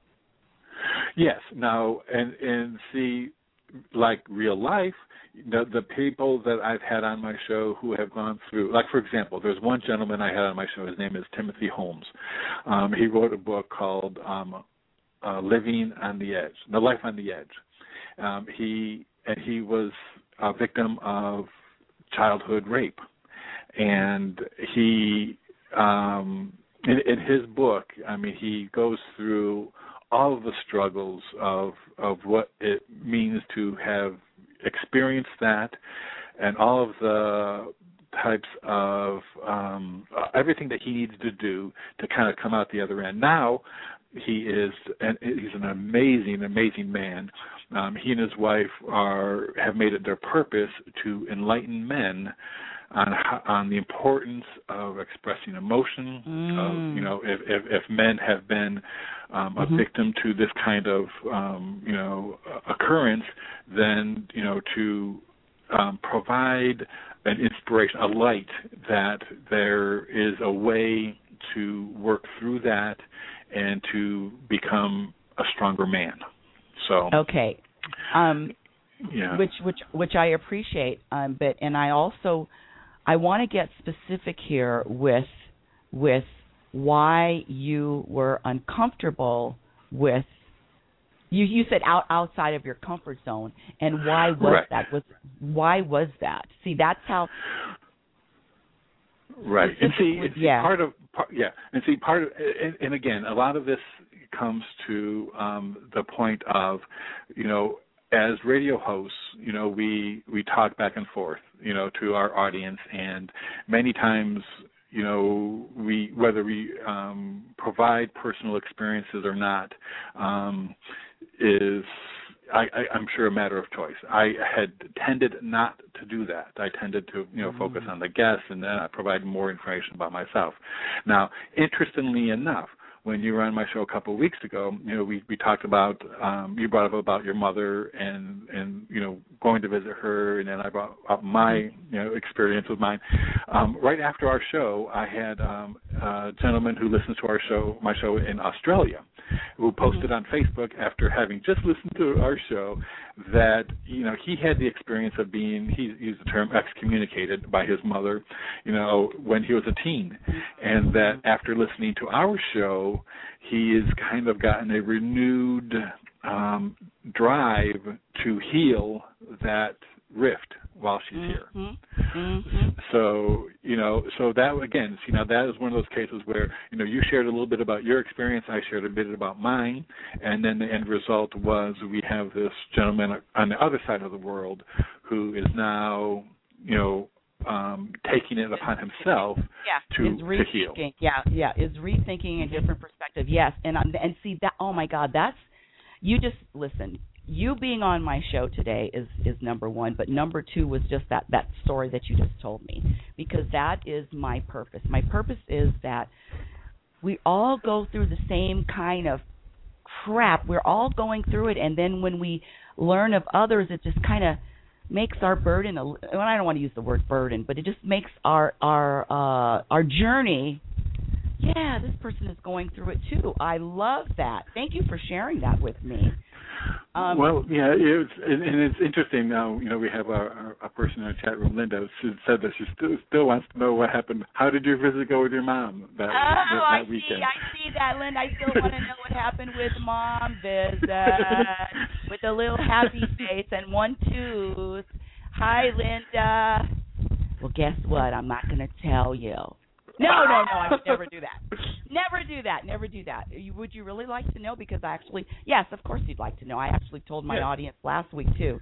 Yes. Now and and see, like real life, the the people that I've had on my show who have gone through, like for example, there's one gentleman I had on my show. His name is Timothy Holmes. Um, he wrote a book called um, uh, "Living on the Edge," "The Life on the Edge." Um, he and he was a victim of childhood rape, and he, um, in, in his book, I mean, he goes through all of the struggles of of what it means to have experienced that, and all of the types of um, everything that he needs to do to kind of come out the other end. Now, he is and he's an amazing, amazing man. Um, he and his wife are have made it their purpose to enlighten men on on the importance of expressing emotion. Mm. Of, you know, if, if if men have been um, a mm-hmm. victim to this kind of um, you know occurrence, then you know to um, provide an inspiration, a light that there is a way to work through that and to become a stronger man. So okay, um, yeah, which which which I appreciate, um, but and I also I want to get specific here with with why you were uncomfortable with you. You said out outside of your comfort zone, and why was right. that? Was why was that? See, that's how. Right, and see, it's yeah. part of part, yeah, and see part of, and, and again, a lot of this comes to um, the point of, you know, as radio hosts, you know, we we talk back and forth, you know, to our audience, and many times, you know, we whether we um, provide personal experiences or not um, is. I, I, I'm sure a matter of choice. I had tended not to do that. I tended to, you know, mm-hmm. focus on the guests, and then I provide more information about myself. Now, interestingly enough, when you were on my show a couple of weeks ago, you know, we, we talked about, um, you brought up about your mother and, and, you know, going to visit her, and then I brought up my, you know, experience with mine. Um, right after our show, I had um, a gentleman who listens to our show, my show in Australia, who posted on Facebook after having just listened to our show that, you know, he had the experience of being, he used the term excommunicated by his mother, you know, when he was a teen, and that after listening to our show, he has kind of gotten a renewed um, drive to heal that rift while she's mm-hmm. here. Mm-hmm. So, you know, so that, again, you know, that is one of those cases where, you know, you shared a little bit about your experience, I shared a bit about mine, and then the end result was we have this gentleman on the other side of the world who is now, you know, um, taking it upon himself yeah. to, is rethinking. to heal. Yeah, yeah, is rethinking a different perspective, yes. And, and see, that. oh, my God, that's, you just, listen, you being on my show today is, is number one, but number two was just that, that story that you just told me, because that is my purpose. My purpose is that we all go through the same kind of crap. We're all going through it, and then when we learn of others, it just kind of makes our burden, a, well, I don't want to use the word burden, but it just makes our our uh, our journey, yeah, this person is going through it too. I love that. Thank you for sharing that with me. Um, well, yeah, it's, and, and it's interesting now. You know, we have our, our, a person in our chat room, Linda, who said that she still still wants to know what happened. How did your visit go with your mom that, oh, that, that I weekend? see, I see that, Linda. I still want to know what happened with mom visit with a little happy face and one tooth. Hi, Linda. Well, guess what? I'm not going to tell you. No, no, no, I would never do that. Never do that. Never do that. You, would you really like to know? Because I actually, yes, of course you'd like to know. I actually told my yeah. audience last week, too.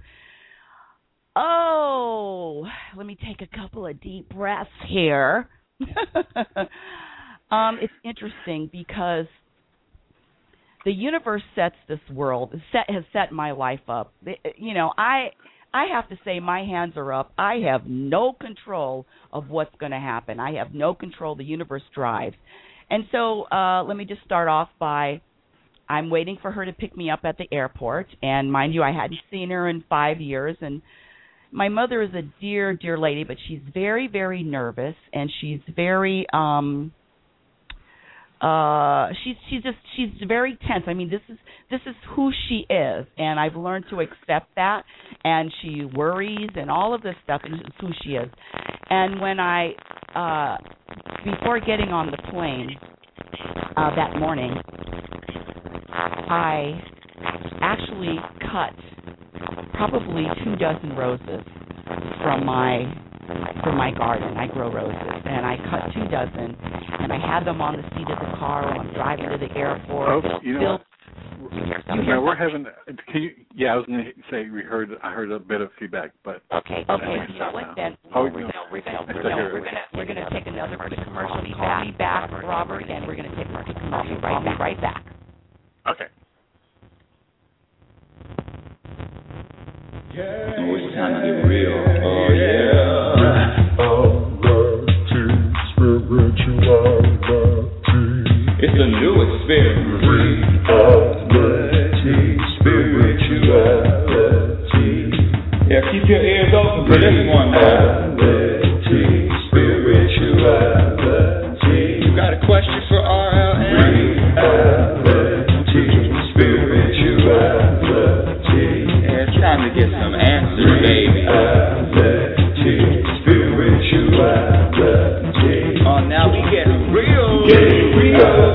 Oh, let me take a couple of deep breaths here. um, it's interesting because the universe sets this world, set, has set my life up. You know, I... I have to say my hands are up. I have no control of what's going to happen. I have no control. The universe drives. And so uh, let me just start off by I'm waiting for her to pick me up at the airport. And mind you, I hadn't seen her in five years. And my mother is a dear, dear lady, but she's very, very nervous. And she's very... Um, Uh, she's she's just she's very tense. I mean, this is this is who she is, and I've learned to accept that. And she worries and all of this stuff, and it's who she is. And when I, uh, before getting on the plane uh, that morning, I actually cut probably two dozen roses from my. from my garden. I grow roses, and I cut two dozen, and I had them on the seat of the car when I'm driving to the airport. Oh, you know what? You know, we're having. Can you? Yeah, I was going to say we heard. I heard a bit of feedback, but okay, okay. You know what? Then oh, we're no. going we're going we're going to take another quick commercial. Call me back, Robert, and we're going to take a quick commercial. Right back. Right back. Okay. Yeah. Oh, it's time to get real. Oh, yeah. It's a new experience. Reality, spirituality. Yeah, keep your ears open for this one, man. Reality, spirituality. You got a question for R L M? Reality, spirituality. Yeah, it's time to get some answers, baby. Reality, spirituality. Oh, now we get real. Get real.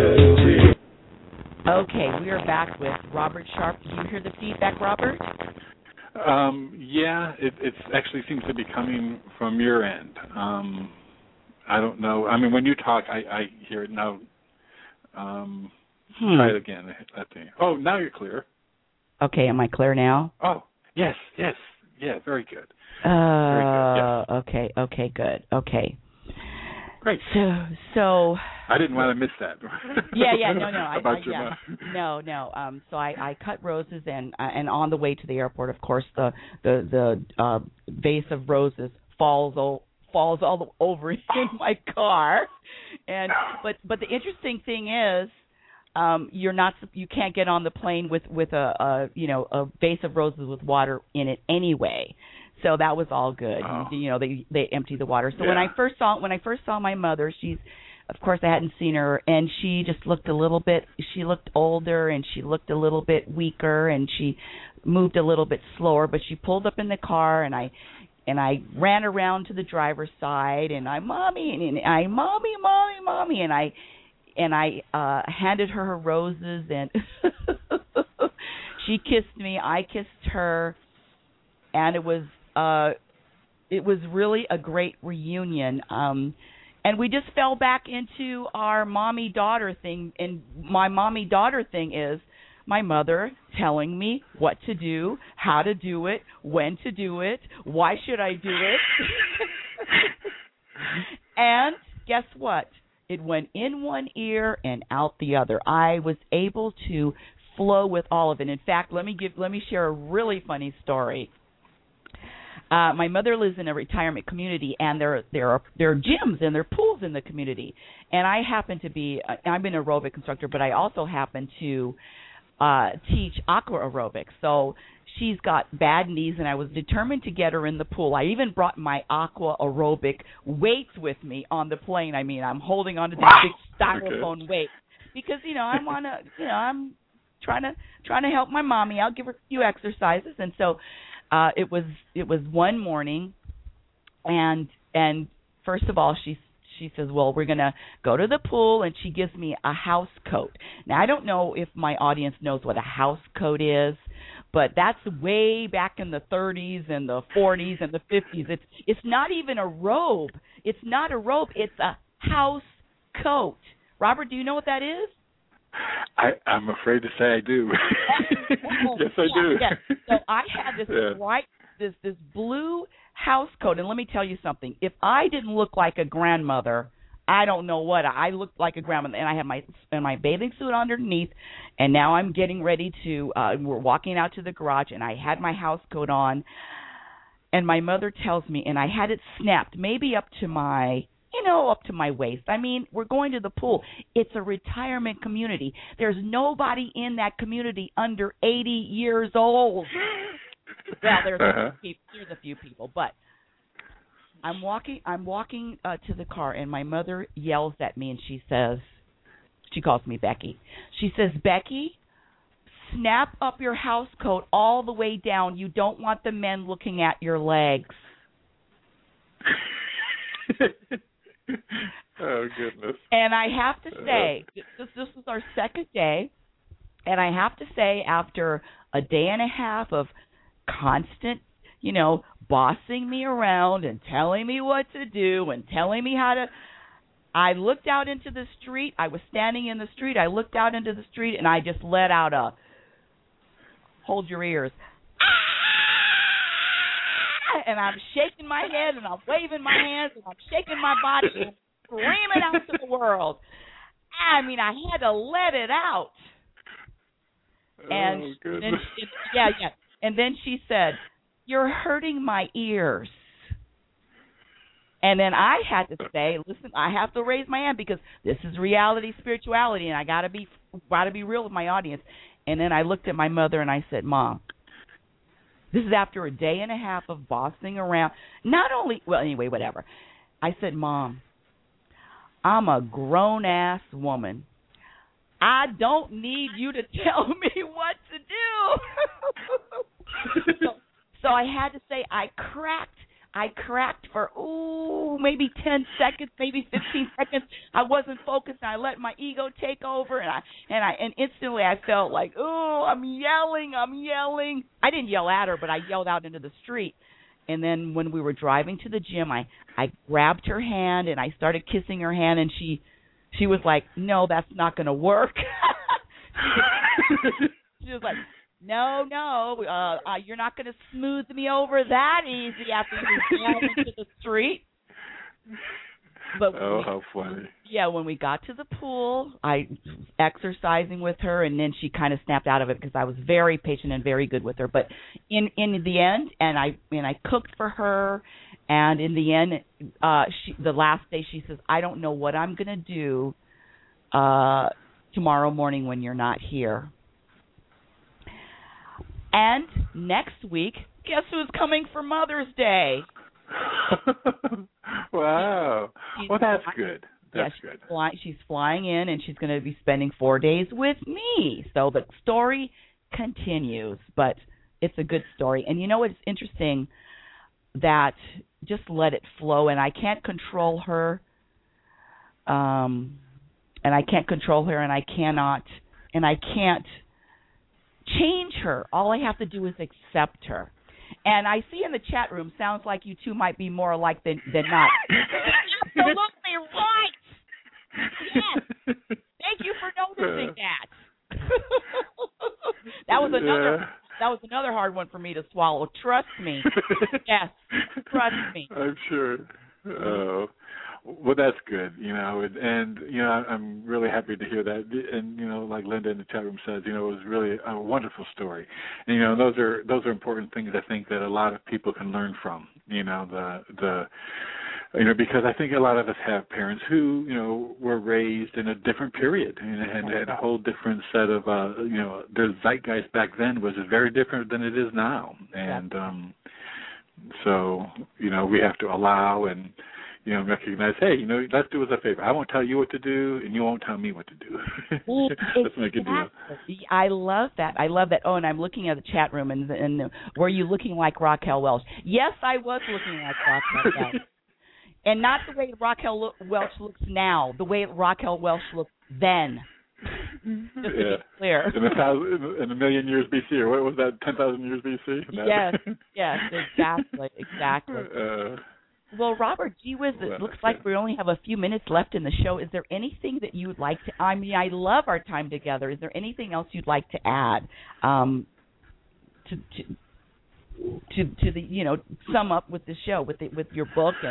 Okay, we are back with Robert Sharp. Did you hear the feedback, Robert? Um, yeah, it it actually seems to be coming from your end. Um, I don't know. I mean, when you talk, I, I hear it now. Um, hmm. Try it again. I think. Oh, now you're clear. Okay, am I clear now? Oh, yes, yes, yeah, very good. Uh, very good. Yes. Okay, okay, good. Okay. Great. So, so I didn't want to miss that. Yeah, yeah, no, no, I, About I, your yeah, mom. no, no. Um, so I, I cut roses, and uh, and on the way to the airport, of course, the the the uh, vase of roses falls o- falls all over in my car, and but but the interesting thing is, um, you're not you can't get on the plane with with a, a you know a vase of roses with water in it anyway. So that was all good. Oh. You, you know, they they empty the water. So yeah. when I first saw when I first saw my mother, she's, of course, I hadn't seen her, and she just looked a little bit. She looked older, and she looked a little bit weaker, and she moved a little bit slower. But she pulled up in the car, and I and I ran around to the driver's side, and I mommy and I mommy mommy mommy, and I and I uh, handed her her roses, and she kissed me. I kissed her. And it was uh, it was really a great reunion. Um, and we just fell back into our mommy-daughter thing. And my mommy-daughter thing is my mother telling me what to do, how to do it, when to do it, why should I do it. And guess what? It went in one ear and out the other. I was able to flow with all of it. In fact, let me give let me share a really funny story. Uh, my mother lives in a retirement community, and there there are there are gyms and there are pools in the community. And I happen to be I'm an aerobic instructor, but I also happen to uh, teach aqua aerobics. So she's got bad knees, and I was determined to get her in the pool. I even brought my aqua aerobic weights with me on the plane. I mean, I'm holding on to these wow. big styrofoam okay. weights because you know I want to, you know, I'm trying to trying to help my mommy out, give her a few exercises, and so uh, it was it was one morning, and and first of all she. She says, well, we're going to go to the pool, and she gives me a house coat. Now, I don't know if my audience knows what a house coat is, but that's way back in the thirties and the forties and the fifties. It's it's not even a robe. It's not a robe. It's a house coat. Robert, do you know what that is? I, I'm afraid to say I do. Oh, yes, I yeah, do. Yeah. So I had this yeah. bright, this this blue house coat, and let me tell you something. If I didn't look like a grandmother, I don't know what. I looked like a grandmother, and I had my and my bathing suit underneath, and now I'm getting ready to. Uh, we're walking out to the garage, and I had my house coat on, and my mother tells me, and I had it snapped, maybe up to my. You know, up to my waist. I mean, we're going to the pool. It's a retirement community. There's nobody in that community under eighty years old. Well, there's, uh-huh. a few people, there's a few people, but I'm walking. I'm walking uh, to the car, and my mother yells at me, and she says, she calls me Becky. She says, Becky, snap up your house coat all the way down. You don't want the men looking at your legs. Oh, goodness. And I have to say, this, this is our second day, and I have to say after a day and a half of constant, you know, bossing me around and telling me what to do and telling me how to, I looked out into the street. I was standing in the street. I looked out into the street, and I just let out a, hold your ears, and I'm shaking my head, and I'm waving my hands, and I'm shaking my body, and I'm screaming out to the world. I mean, I had to let it out. And oh, then she, yeah, yeah. And then she said, "You're hurting my ears." And then I had to say, "Listen, I have to raise my hand because this is reality spirituality, and I gotta be gotta be real with my audience." And then I looked at my mother and I said, "Mom, this is after a day and a half of bossing around. Not only, well, anyway, whatever." I said, "Mom, I'm a grown-ass woman. I don't need you to tell me what to do." so, so I had to say I cracked. I cracked for, ooh, maybe ten seconds, maybe fifteen seconds. I wasn't focused. I let my ego take over, and I and I and instantly I felt like, ooh, I'm yelling, I'm yelling. I didn't yell at her, but I yelled out into the street. And then when we were driving to the gym, I, I grabbed her hand, and I started kissing her hand, and she she was like, "No, that's not going to work." She was like, No, no, uh, uh, you're not going to smooth me over that easy after you down into the street. But oh, we, how funny. Yeah, when we got to the pool, I was exercising with her, and then she kind of snapped out of it because I was very patient and very good with her. But in in the end, and I and I cooked for her, and in the end, uh, she, the last day, she says, "I don't know what I'm going to do uh, tomorrow morning when you're not here." And next week, guess who's coming for Mother's Day? Wow. She's well, that's flying. good. That's yeah, good. Fly, she's flying in, and she's going to be spending four days with me. So the story continues, but it's a good story. And you know what's interesting? That just let it flow, and I can't control her. Um, and I can't control her, and I cannot, and I can't change her. All I have to do is accept her. And I see in the chat room, sounds like you two might be more alike than, than not. Absolutely right. Yes. Thank you for noticing that. That was another... Yeah. That was another hard one for me to swallow. Trust me. Yes, trust me. I'm sure. Oh, well, that's good. You know, and, and you know, I'm really happy to hear that. And you know, like Linda in the chat room says, you know, it was really a wonderful story. And you know, those are those are important things I think that a lot of people can learn from. You know, the the. You know, because I think a lot of us have parents who, you know, were raised in a different period and, and had a whole different set of, uh, you know, their zeitgeist back then was very different than it is now. And um, so, you know, we have to allow and, you know, recognize, hey, you know, let's do us a favor. I won't tell you what to do, and you won't tell me what to do. Let's make a deal. I love that. I love that. Oh, and I'm looking at the chat room, and, and were you looking like Raquel Welch? Yes, I was looking like Raquel Welch. And not the way Raquel lo- Welch looks now, the way Raquel Welch looked then. Just yeah. to be clear. In a, thousand, in a million years B C, or what was that, ten thousand years B C? Yes, yes, exactly, exactly. Uh, well, Robert, gee whiz, it well, looks like we only have a few minutes left in the show. Is there anything that you would like to, I mean, I love our time together. Is there anything else you'd like to add um, to, to, to, to the, you know, sum up with the show, with the, with your book and...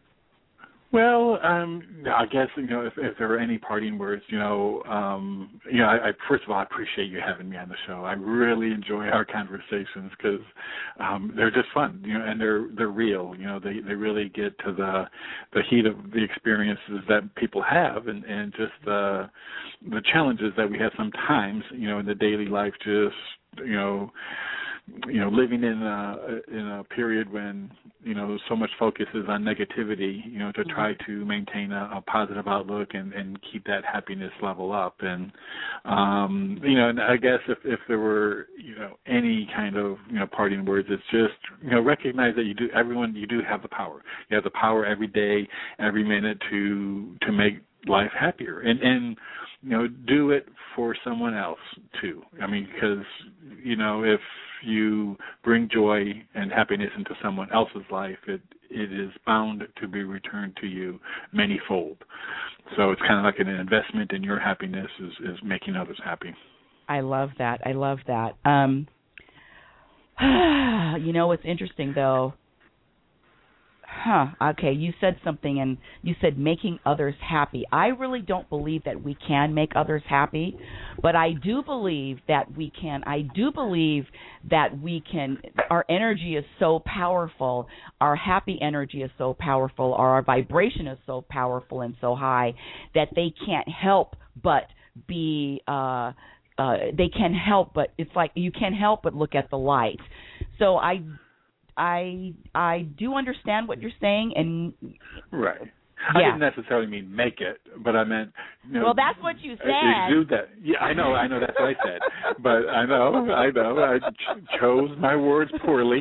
Well, um, I guess, you know, if, if there are any parting words, you know, um, you know, I, I first of all, I appreciate you having me on the show. I really enjoy our conversations because um, they're just fun, you know, and they're they're real. You know, they, they really get to the the heat of the experiences that people have and, and just the the challenges that we have sometimes, you know, in the daily life, just, you know, you know, living in a in a period when, you know, so much focus is on negativity, you know, to try to maintain a, a positive outlook and, and keep that happiness level up. And, um, you know, and I guess if, if there were, you know, any kind of, you know, parting words, it's just, you know, recognize that you do, everyone, you do have the power. You have the power every day, every minute to to make life happier. And, and you know, do it for someone else, too. I mean, because, you know, if you bring joy and happiness into someone else's life, it it is bound to be returned to you manyfold. So it's kind of like an investment in your happiness is, is making others happy. I love that. I love that. Um, you know what's interesting, though? Huh, okay, you said something, and you said making others happy. I really don't believe that we can make others happy, but I do believe that we can. I do believe that we can. Our energy is so powerful. Our happy energy is so powerful, or our vibration is so powerful and so high that they can't help but be, uh, uh, they can help, but it's like you can't help but look at the light. So I I I do understand what you're saying, and right. Yeah. I didn't necessarily mean make it, but I meant, you know, well, that's what you said. Exude that. Yeah, I know, I know. That's what I said. But I know, I know. I ch- chose my words poorly.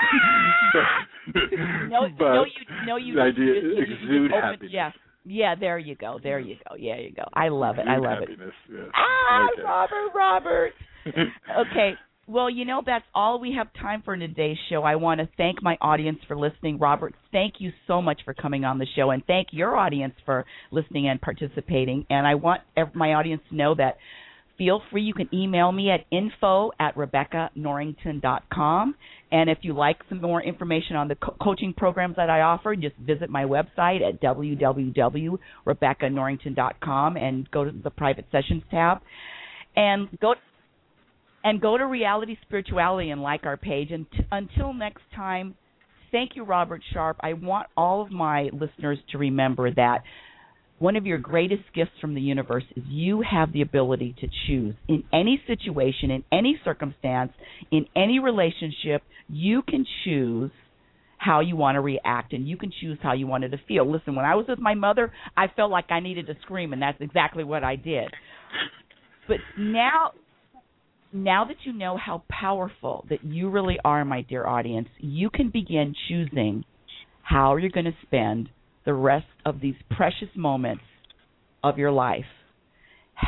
but, no, but no, you, no, you. The idea you, you, exude you open, happiness. Yeah, yeah. There you go. There you go. Yeah, you go. I love it. Exude I love happiness. it. Yeah. Ah, okay. Robert, Robert. Okay. Well, you know, that's all we have time for in today's show. I want to thank my audience for listening. Robert, thank you so much for coming on the show, and thank your audience for listening and participating. And I want my audience to know that feel free. You can email me at info at rebecca norrington dot com. And if you like some more information on the co- coaching programs that I offer, just visit my website at w w w dot rebecca norrington dot com and go to the private sessions tab. And go And go to Reality Spirituality and like our page. And t- until next time, thank you, Robert Sharp. I want all of my listeners to remember that one of your greatest gifts from the universe is you have the ability to choose. In any situation, in any circumstance, in any relationship, you can choose how you want to react, and you can choose how you wanted to feel. Listen, when I was with my mother, I felt like I needed to scream, and that's exactly what I did. But now... Now that you know how powerful that you really are, my dear audience, you can begin choosing how you're going to spend the rest of these precious moments of your life.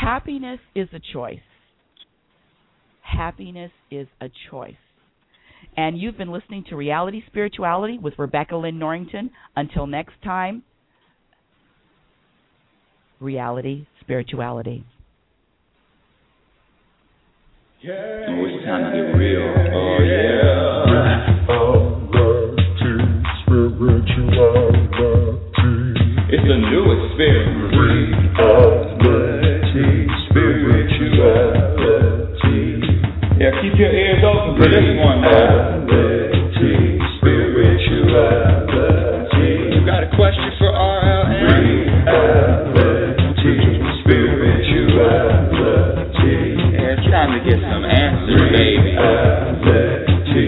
Happiness is a choice. Happiness is a choice. And you've been listening to Reality Spirituality with Rebecca Lynn Norrington. Until next time, Reality Spirituality. Yeah. Oh, it's time to get real. Oh, yeah. Reality Spirituality. It's a new experience. Reality Spirituality. Yeah, keep your ears open for this one, man. Reality Spirituality. You got a question for R L N? Reality Spirituality. Yeah, it's time to get some answers, baby. Reality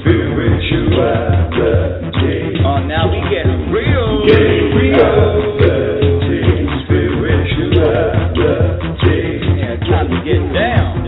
Spirituality. Oh, now we get real. Get real. Reality Spirituality. Yeah, it's time to get down.